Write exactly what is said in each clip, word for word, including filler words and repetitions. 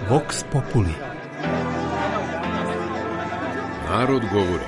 Vox Populi. Narod govori.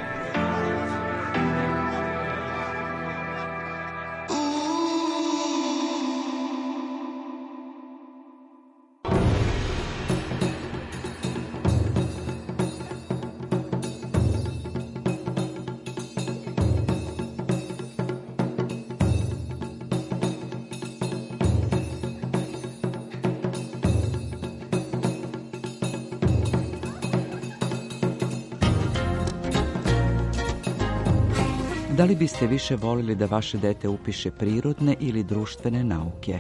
Da li biste više volili da vaše dete upiše prirodne ili društvene nauke?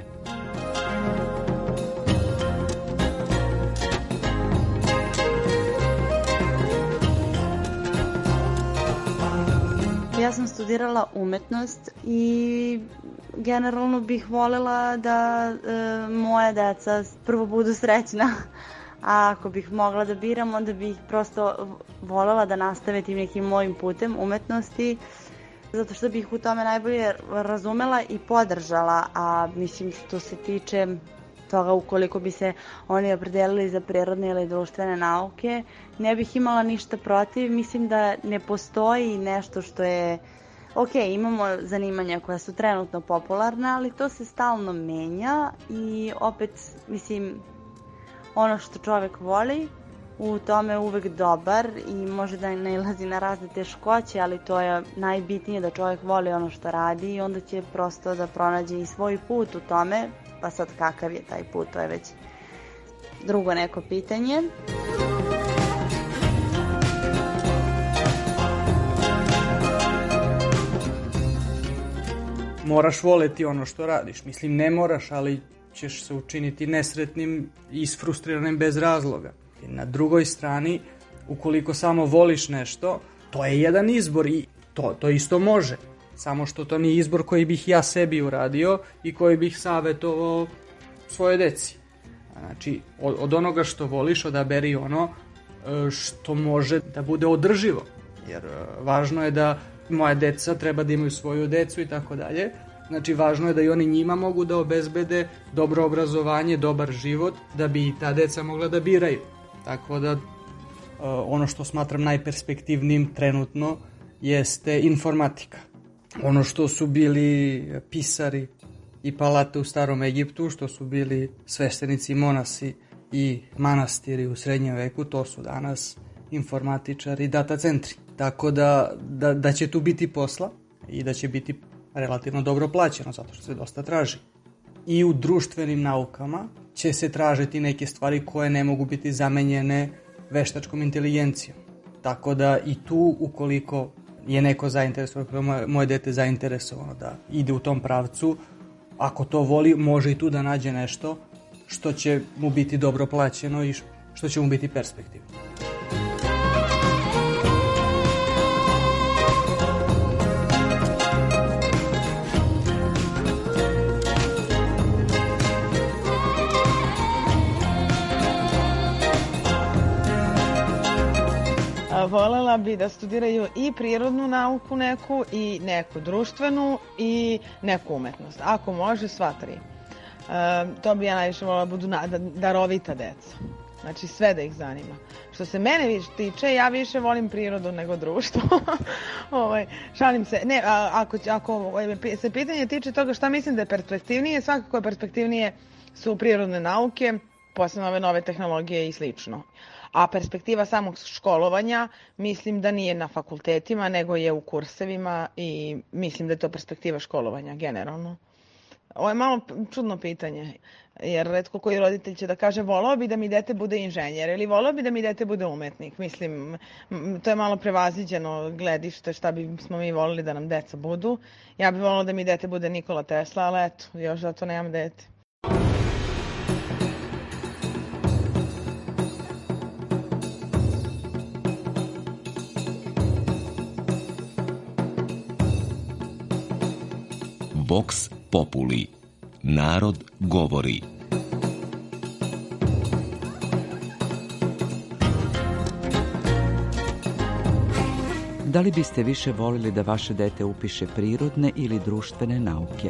Ja sam studirala umetnost i generalno bih voljela da e, moja deca prvo budu srećna, a ako bih mogla da biram, onda bih prosto voljela da nastave tim nekim mojim putem umetnosti, zato što bih u tome najbolje razumela i podržala, a mislim što se tiče toga ukoliko bi se oni opredelili za prirodne ili društvene nauke, ne bih imala ništa protiv. Mislim da ne postoji nešto što je, ok, imamo zanimanja koja su trenutno popularna, ali to se stalno menja i opet, mislim, ono što čovek voli, u tome je uvek dobar i može da nailazi na razne teškoće, ali to je najbitnije da čovjek voli ono što radi i onda će prosto da pronađe i svoj put u tome, pa sad kakav je taj put, to je već drugo neko pitanje. Moraš voleti ono što radiš, mislim ne moraš, ali ćeš se učiniti nesretnim i isfrustriranim bez razloga. Na drugoj strani, ukoliko samo voliš nešto, to je jedan izbor i to, to isto može. Samo što to nije izbor koji bih ja sebi uradio i koji bih savjetovao svoje deci. Znači, od, od onoga što voliš odaberi ono što može da bude održivo. Jer važno je da moja deca treba da imaju svoju decu i tako dalje. Znači, važno je da i oni njima mogu da obezbede dobro obrazovanje, dobar život, da bi i ta deca mogla da biraju. Tako da ono što smatram najperspektivnijim trenutno jeste informatika. Ono što su bili pisari i palate u starom Egiptu, što su bili sveštenici, monasi i manastiri u srednjem veku, to su danas informatičari i data centri. Tako da, da, da će tu biti posla i da će biti relativno dobro plaćeno, zato što se dosta traži. I u društvenim naukama će se tražiti neke stvari koje ne mogu biti zamenjene veštačkom inteligencijom. Tako da i tu, ukoliko je neko zainteresovan, moje, moje dete zainteresovano da ide u tom pravcu, ako to voli, može i tu da nađe nešto što će mu biti dobro plaćeno i što će mu biti perspektivno. Volela bi da studiraju i prirodnu nauku neku, i neku društvenu, i neku umetnost. Ako može, sva tri. E, to bi ja najviše volela da budu na, da, darovita deca. Znači, sve da ih zanima. Što se mene više tiče, ja više volim prirodu nego društvo. ovaj, šalim se. Ne, a, ako, ako se pitanje tiče toga šta mislim da je perspektivnije, svakako je perspektivnije su prirodne nauke, posebno ove nove tehnologije i slično. A perspektiva samog školovanja mislim da nije na fakultetima, nego je u kursevima i mislim da je to perspektiva školovanja generalno. Ovo je malo čudno pitanje, jer retko koji roditelj će da kaže volao bi da mi dete bude inženjer ili volao bi da mi dete bude umetnik. Mislim, to je malo prevaziđeno gledište šta bi smo mi volili da nam deca budu. Ja bih volila da mi dete bude Nikola Tesla, ali eto, još zato nemam dete. Vox Populi. Narod govori. Da li biste više volili da vaše dete upiše prirodne ili društvene nauke?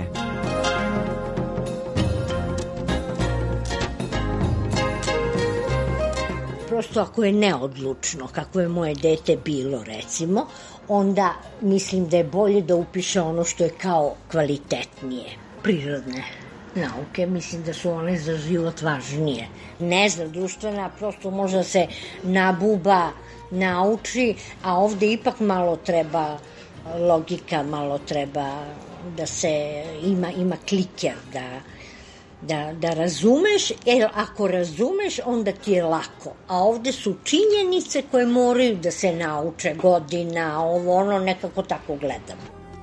prosto ako je neodlučno, kako je moje dete bilo recimo, onda mislim da je bolje da upiše ono što je kao kvalitetnije. Prirodne nauke, mislim da su one za život važnije. Ne znam, društvena prosto može da se nabuba, nauči, a ovde ipak malo treba logika, malo treba da se ima, ima kliker, da, da, da razumeš, jer ako razumeš, onda ti je lako. A ovde su činjenice koje moraju da se nauče, godina, ovo, ono, nekako tako gledam.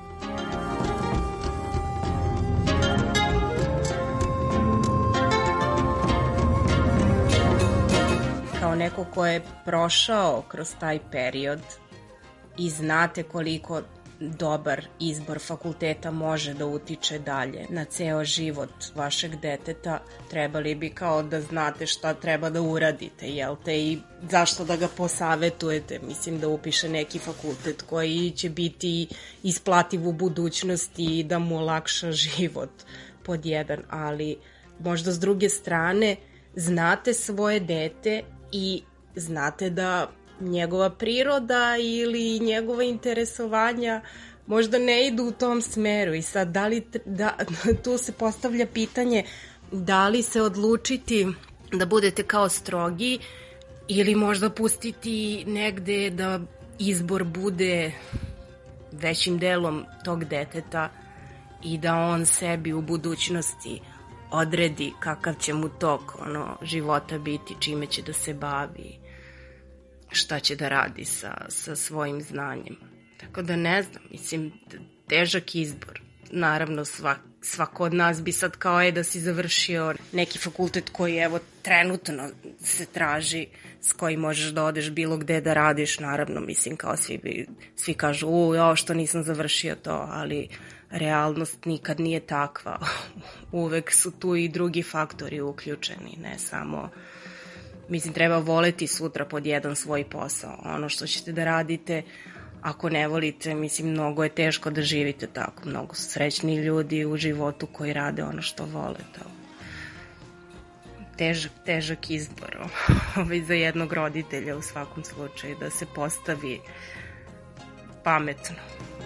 Kao neko ko je prošao kroz taj period i znate koliko dobar izbor fakulteta može da utiče dalje na ceo život vašeg deteta, trebali bi kao da znate šta treba da uradite, jel te, i zašto da ga posavetujete, mislim da upiše neki fakultet koji će biti isplativ u budućnosti i da mu olakša život pod jedan, ali možda s druge strane znate svoje dete i znate da njegova priroda ili njegova interesovanja možda ne idu u tom smeru i sad da li, da, tu se postavlja pitanje da li se odlučiti da budete kao strogi ili možda pustiti negde da izbor bude većim delom tog deteta i da on sebi u budućnosti odredi kakav će mu tok ono, života biti, čime će da se bavi, šta će da radi sa, sa svojim znanjem. Tako da ne znam, mislim, težak izbor. Naravno, svak, svako od nas bi sad kao je da si završio neki fakultet koji evo trenutno se traži, s kojim možeš da odeš bilo gde da radiš, naravno, mislim, kao svi, bi, svi kažu, u, jo, što nisam završio to, ali realnost nikad nije takva. Uvek su tu i drugi faktori uključeni, ne samo... Mislim, treba voleti sutra pod jedan svoj posao. Ono što ćete da radite, ako ne volite, mislim, mnogo je teško da živite tako. Mnogo su srećni ljudi u životu koji rade ono što vole. To. Težak, težak izbor za jednog roditelja u svakom slučaju, da se postavi pametno.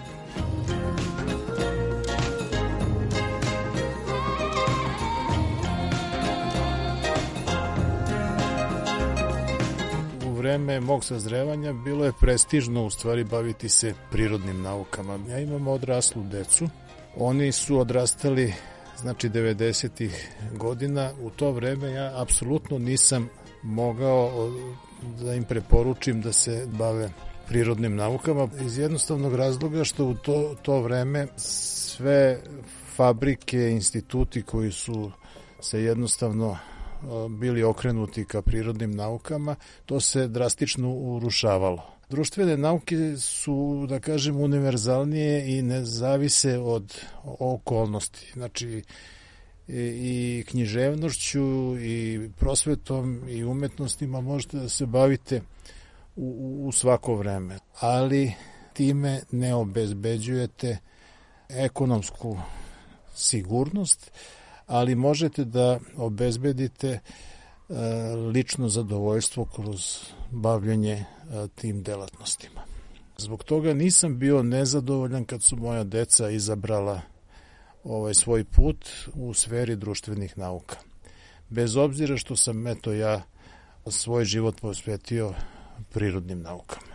U vreme mog sazrevanja bilo je prestižno u stvari baviti se prirodnim naukama. Ja imam odraslu decu, oni su odrastali znači devedesetih godina. U to vreme ja apsolutno nisam mogao da im preporučim da se bave prirodnim naukama iz jednostavnog razloga što u to, to vreme sve fabrike, instituti koji su se jednostavno bili okrenuti ka prirodnim naukama, to se drastično urušavalo. Društvene nauke su, da kažem, univerzalnije i ne zavise od okolnosti. Znači, i književnošću, i prosvetom, i umetnostima možete da se bavite u, u svako vreme. Ali time ne obezbeđujete ekonomsku sigurnost, ali možete da obezbedite lično zadovoljstvo kroz bavljanje tim delatnostima. Zbog toga nisam bio nezadovoljan kad su moja deca izabrala ovaj svoj put u sferi društvenih nauka. Bez obzira što sam eto ja svoj život posvetio prirodnim naukama.